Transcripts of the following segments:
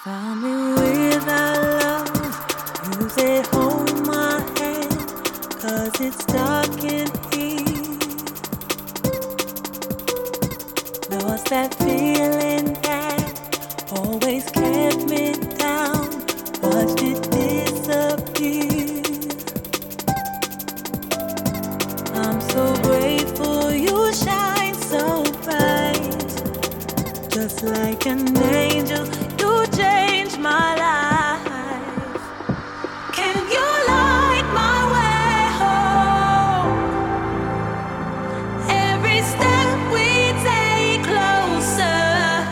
Found me without love. You say hold my hand, 'cause it's dark in here. Lost that feeling that always kept me down. Watched it disappear. I'm so grateful you shine so bright. Just like an angel, you changed my life. Can you light my way home? Every step we take closer.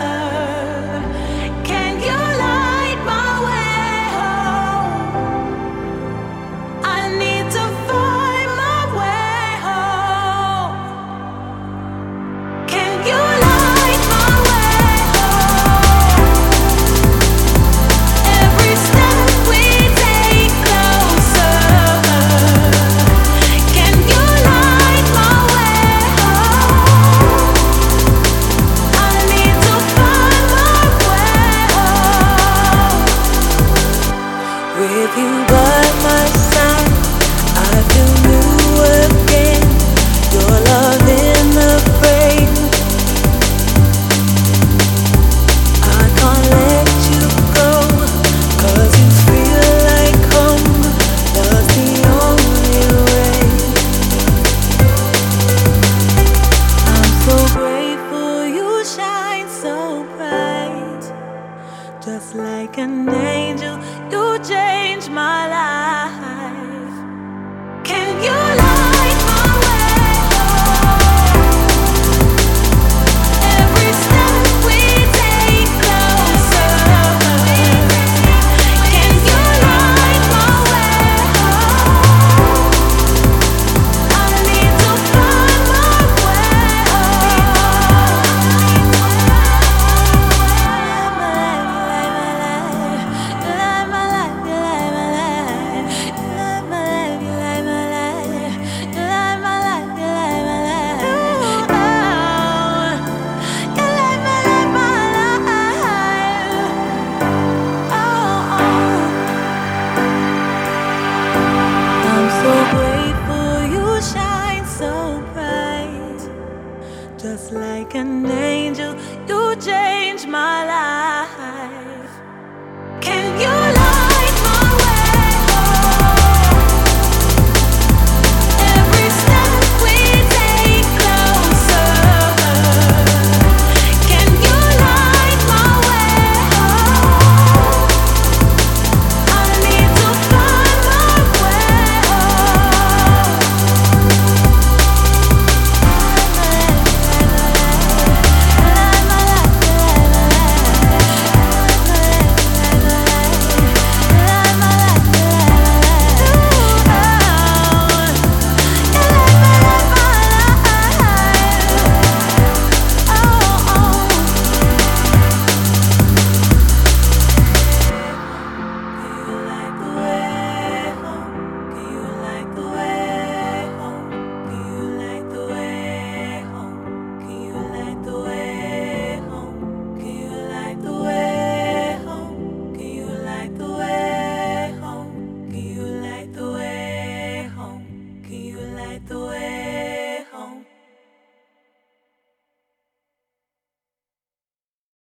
Can you light my way home? I need to find my way home. Can you light my way home? Every step we take closer. Can you light my way home? I need to find my way home. With you by my side, I feel new again. Your love in the frame. I can't let you go, 'cause you feel like home. Love's the only way. I'm so grateful you shine so bright. Just like an angel, you changed my life. Can you